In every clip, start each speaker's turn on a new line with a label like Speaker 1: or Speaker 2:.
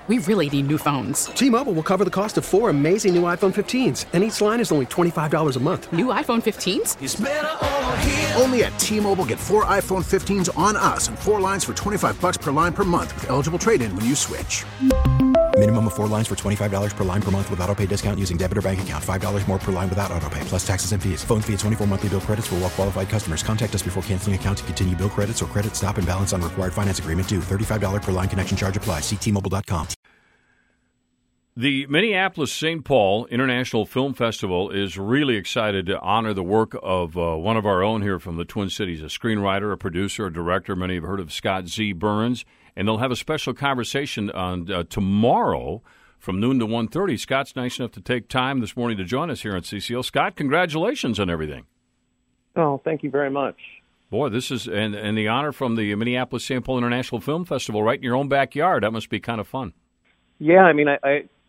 Speaker 1: We really need new phones.
Speaker 2: T-Mobile will cover the cost of 4 amazing new iPhone 15s, and each line is only $25 a month.
Speaker 1: New iPhone 15s?
Speaker 3: It's better over here.
Speaker 4: Only at T-Mobile, get 4 iPhone 15s on us and 4 lines for $25 per line per month with eligible trade-in when you switch.
Speaker 5: Minimum of 4 lines for $25 per line per month with autopay discount using debit or bank account. $5 more per line without autopay, plus taxes and fees. Phone fee at 24 monthly bill credits for well-qualified customers. Contact us before canceling account to continue bill credits or credit stop and balance on required finance agreement due. $35 per line connection charge applies. See T-Mobile.com.
Speaker 6: The Minneapolis-St. Paul International Film Festival is really excited to honor the work of one of our own here from the Twin Cities, a screenwriter, a producer, a director. Many have heard of Scott Z. Burns. And they'll have a special conversation on tomorrow from noon to 1:30. Scott's nice enough to take time this morning to join us here on CCO. Scott, congratulations on everything.
Speaker 7: Oh, thank you very much.
Speaker 6: Boy, this is and the honor from the Minneapolis-St. Paul International Film Festival right in your own backyard. That must be kind of fun.
Speaker 7: Yeah, I mean,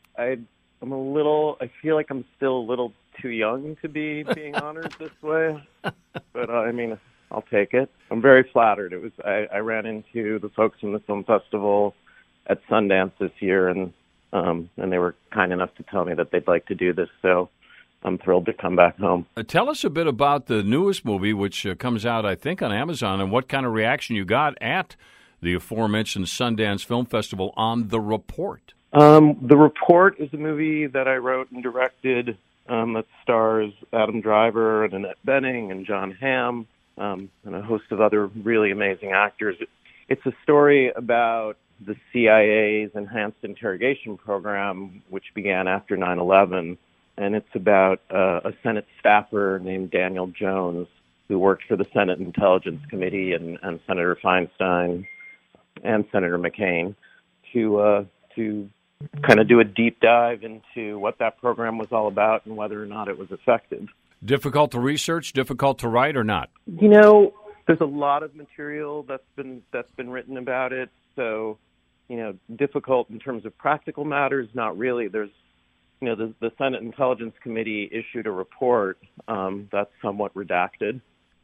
Speaker 7: I'm a little. I feel like I'm still a little too young to be being honored this way, but I mean, I'll take it. I'm very flattered. It was. I ran into the folks from the film festival at Sundance this year, and they were kind enough to tell me that they'd like to do this. So I'm thrilled to come back home.
Speaker 6: Tell us a bit about the newest movie, which comes out, I think, on Amazon, and what kind of reaction you got at the aforementioned Sundance Film Festival on The Report.
Speaker 7: The Report is a movie that I wrote and directed that stars Adam Driver and Annette Bening and John Hamm and a host of other really amazing actors. It's a story about the CIA's enhanced interrogation program, which began after 9/11, and it's about a Senate staffer named Daniel Jones who worked for the Senate Intelligence Committee and Senator Feinstein and Senator McCain to kind of do a deep dive into what that program was all about and whether or not it was effective.
Speaker 6: Difficult to research, difficult to write, or not?
Speaker 7: You know, there's a lot of material that's been written about it. So, you know, difficult in terms of practical matters, not really. There's, you know, the Senate Intelligence Committee issued a report that's somewhat redacted,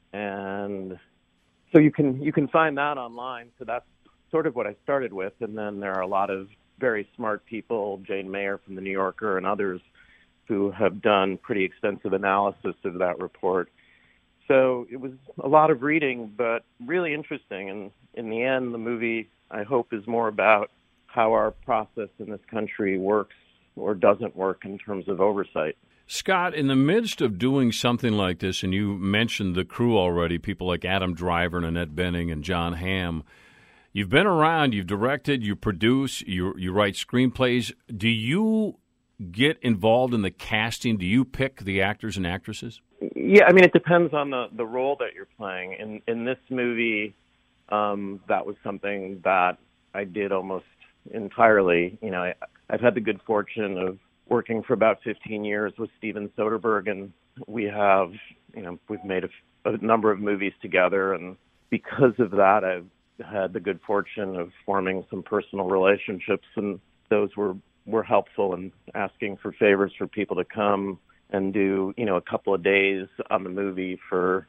Speaker 7: and so you can find that online. So that's sort of what I started with, and then there are a lot of very smart people, Jane Mayer from The New Yorker and others, who have done pretty extensive analysis of that report. So it was a lot of reading, but really interesting. And in the end, the movie, I hope, is more about how our process in this country works or doesn't work in terms of oversight.
Speaker 6: Scott, in the midst of doing something like this, and you mentioned the crew already, people like Adam Driver and Annette Bening and John Hamm, you've been around, you've directed, you produce, you write screenplays. Do you get involved in the casting? Do you pick the actors and actresses?
Speaker 7: Yeah, I mean, it depends on the role that you're playing. In this movie, that was something that I did almost entirely. You know, I've had the good fortune of working for about 15 years with Steven Soderbergh, and we've made a number of movies together, and because of that, I've had the good fortune of forming some personal relationships, and those were helpful in asking for favors for people to come and do, you know, a couple of days on the movie for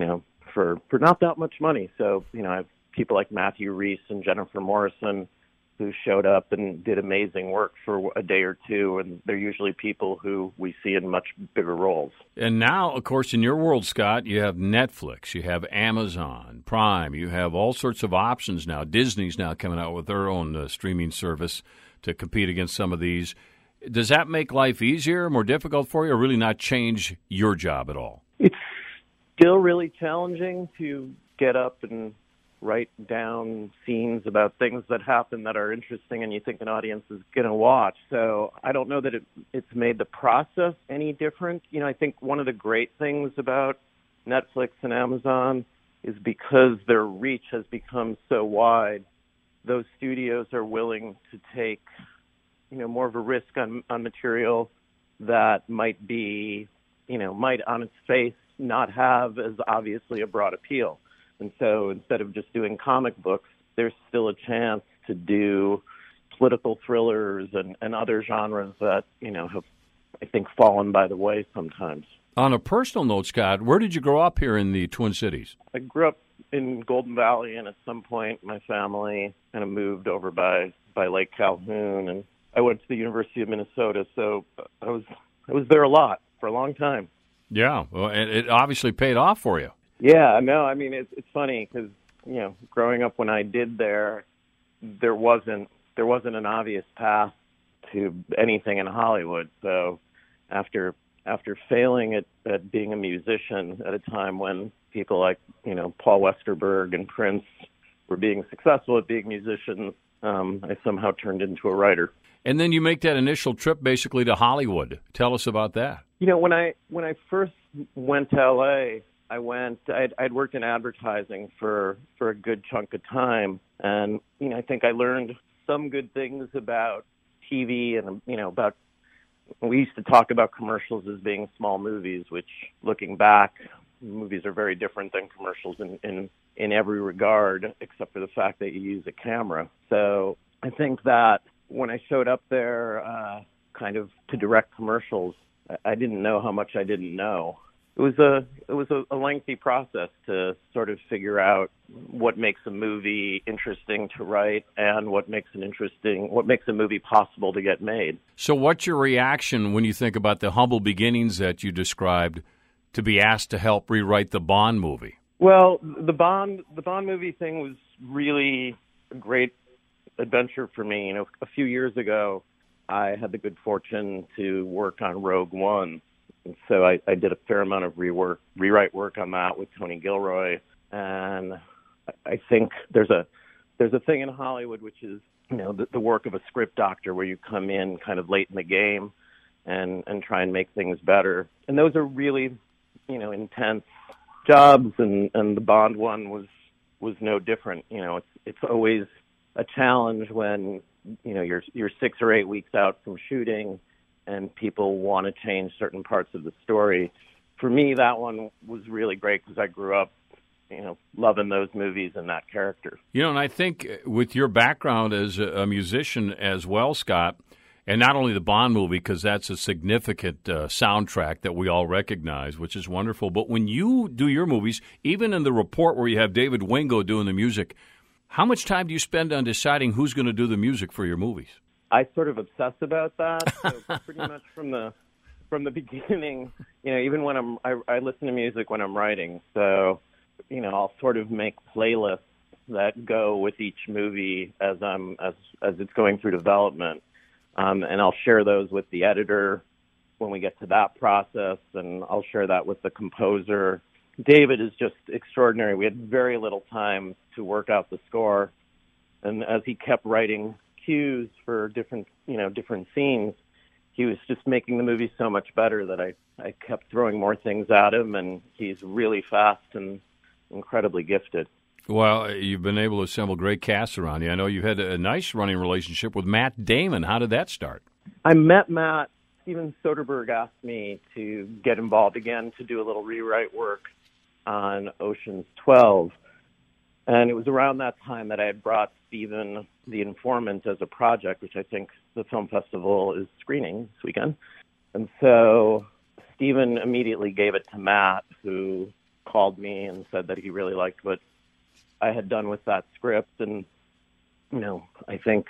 Speaker 7: not that much money. So, you know, I have people like Matthew Reese and Jennifer Morrison who showed up and did amazing work for a day or two, and they're usually people who we see in much bigger roles.
Speaker 6: And now, of course, in your world, Scott, you have Netflix, you have Amazon Prime, you have all sorts of options now. Disney's now coming out with their own streaming service to compete against some of these. Does that make life easier, more difficult for you, or really not change your job at all?
Speaker 7: It's still really challenging to get up and write down scenes about things that happen that are interesting and you think an audience is going to watch. So I don't know that it's made the process any different. You know, I think one of the great things about Netflix and Amazon is because their reach has become so wide, those studios are willing to take, you know, more of a risk on material that might on its face not have as obviously a broad appeal. And so instead of just doing comic books, there's still a chance to do political thrillers and other genres that, you know, have, I think, fallen by the way sometimes.
Speaker 6: On a personal note, Scott, where did you grow up here in the Twin Cities?
Speaker 7: I grew up in Golden Valley, and at some point my family kind of moved over by by Lake Calhoun, and I went to the University of Minnesota, so I was there a lot for a long time.
Speaker 6: Yeah, well, and it obviously paid off for you.
Speaker 7: Yeah, no, I mean it's funny because growing up when I did there wasn't an obvious path to anything in Hollywood. So after failing at being a musician at a time when people like Paul Westerberg and Prince were being successful at being musicians, I somehow turned into a writer.
Speaker 6: And then you make that initial trip basically to Hollywood. Tell us about that.
Speaker 7: When I first went to LA, I'd worked in advertising for a good chunk of time, and I think I learned some good things about TV and about. We used to talk about commercials as being small movies, which, looking back, movies are very different than commercials in every regard, except for the fact that you use a camera. So I think that when I showed up there, kind of to direct commercials, I didn't know how much I didn't know. It was a lengthy process to sort of figure out what makes a movie interesting to write and what makes a movie possible to get made.
Speaker 6: So what's your reaction when you think about the humble beginnings that you described to be asked to help rewrite the Bond movie?
Speaker 7: Well, the Bond movie thing was really a great adventure for me. A few years ago, I had the good fortune to work on Rogue One. And so I did a fair amount of rewrite work on that with Tony Gilroy. And I think there's a thing in Hollywood, which is, the work of a script doctor, where you come in kind of late in the game and try and make things better. And those are really, intense jobs. And the Bond one was no different. It's always a challenge when, you're 6 or 8 weeks out from shooting and people want to change certain parts of the story. For me, that one was really great because I grew up, loving those movies and that character.
Speaker 6: And I think with your background as a musician as well, Scott, and not only the Bond movie, because that's a significant soundtrack that we all recognize, which is wonderful, but when you do your movies, even in the report where you have David Wingo doing the music, how much time do you spend on deciding who's going to do the music for your movies?
Speaker 7: I sort of obsess about that. So pretty much from the beginning, even when I listen to music when I'm writing. So, I'll sort of make playlists that go with each movie as it's going through development, and I'll share those with the editor when we get to that process, and I'll share that with the composer. David is just extraordinary. We had very little time to work out the score, and as he kept writing cues for different scenes, he was just making the movie so much better that I kept throwing more things at him, and he's really fast and incredibly gifted.
Speaker 6: Well, you've been able to assemble great casts around you. I know you had a nice running relationship with Matt Damon. How did that start?
Speaker 7: I met Matt. Steven Soderbergh asked me to get involved again to do a little rewrite work on Ocean's 12. And it was around that time that I had brought Steven The Informant as a project, which I think the film festival is screening this weekend. And so Steven immediately gave it to Matt, who called me and said that he really liked what I had done with that script. And, I think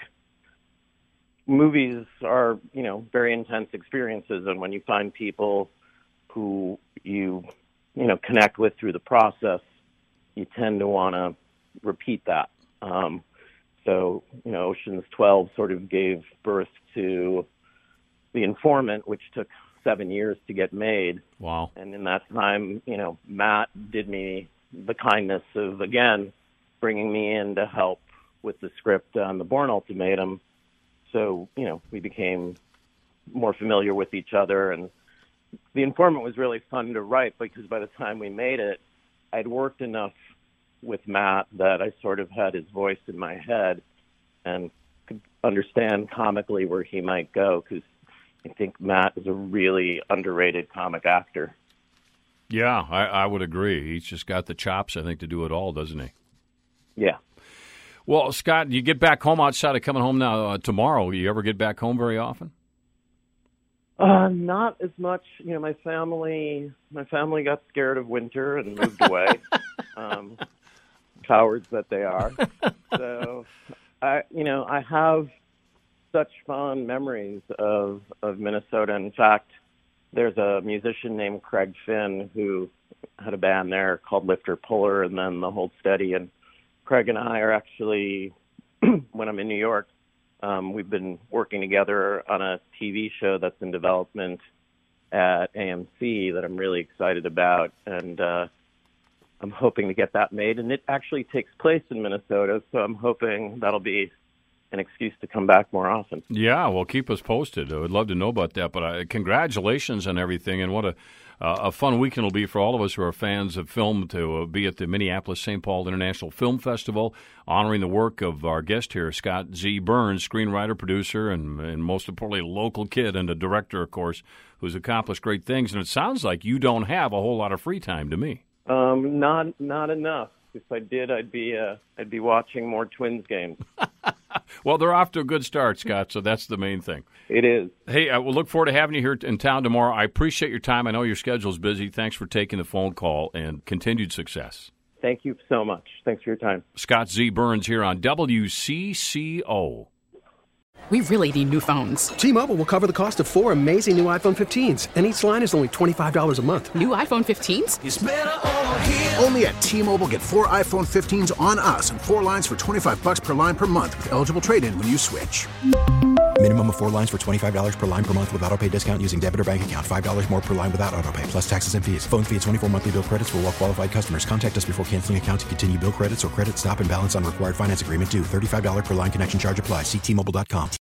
Speaker 7: movies are, very intense experiences. And when you find people who you connect with through the process, you tend to want to repeat that. So, Ocean's 12 sort of gave birth to The Informant, which took 7 years to get made.
Speaker 6: Wow.
Speaker 7: And in that time, Matt did me the kindness of, again, bringing me in to help with the script on The Bourne Ultimatum. So, we became more familiar with each other. And The Informant was really fun to write because by the time we made it, I'd worked enough with Matt that I sort of had his voice in my head and could understand comically where he might go, because I think Matt is a really underrated comic actor.
Speaker 6: Yeah, I would agree. He's just got the chops, I think, to do it all, doesn't he?
Speaker 7: Yeah.
Speaker 6: Well, Scott, you get back home outside of coming home now tomorrow. You ever get back home very often?
Speaker 7: Not as much. My family got scared of winter and moved away. Cowards that they are. So I have such fond memories of Minnesota. In fact, there's a musician named Craig Finn who had a band there called Lifter Puller and then the Hold Steady. And Craig and I are actually, when I'm in New York, we've been working together on a TV show that's in development at AMC that I'm really excited about. And I'm hoping to get that made. And it actually takes place in Minnesota, so I'm hoping that'll be an excuse to come back more often.
Speaker 6: Yeah, well, keep us posted. I would love to know about that. But congratulations on everything, and what a fun weekend it'll be for all of us who are fans of film to be at the Minneapolis-St. Paul International Film Festival, honoring the work of our guest here, Scott Z. Burns, screenwriter, producer, and most importantly, local kid and a director, of course, who's accomplished great things. And it sounds like you don't have a whole lot of free time to me.
Speaker 7: Not enough. If I did, I'd be watching more Twins games.
Speaker 6: Well, they're off to a good start, Scott, so that's the main thing.
Speaker 7: It is.
Speaker 6: Hey, we'll look forward to having you here in town tomorrow. I appreciate your time. I know your schedule's busy. Thanks for taking the phone call, and continued success.
Speaker 7: Thank you so much. Thanks for your time.
Speaker 6: Scott Z. Burns here on WCCO.
Speaker 1: We really need new phones.
Speaker 2: T-Mobile will cover the cost of 4 amazing new iPhone 15s, and each line is only $25 a month.
Speaker 1: New iPhone 15s?
Speaker 4: It's better over here. Only at T-Mobile, get 4 iPhone 15s on us and 4 lines for $25 per line per month with eligible trade-in when you switch.
Speaker 5: Minimum of 4 lines for $25 per line per month with autopay discount using debit or bank account. $5 more per line without autopay, plus taxes and fees. Phone fee at 24 monthly bill credits for well-qualified customers. Contact us before canceling account to continue bill credits or credit stop and balance on required finance agreement due. $35 per line connection charge applies. See T-Mobile.com.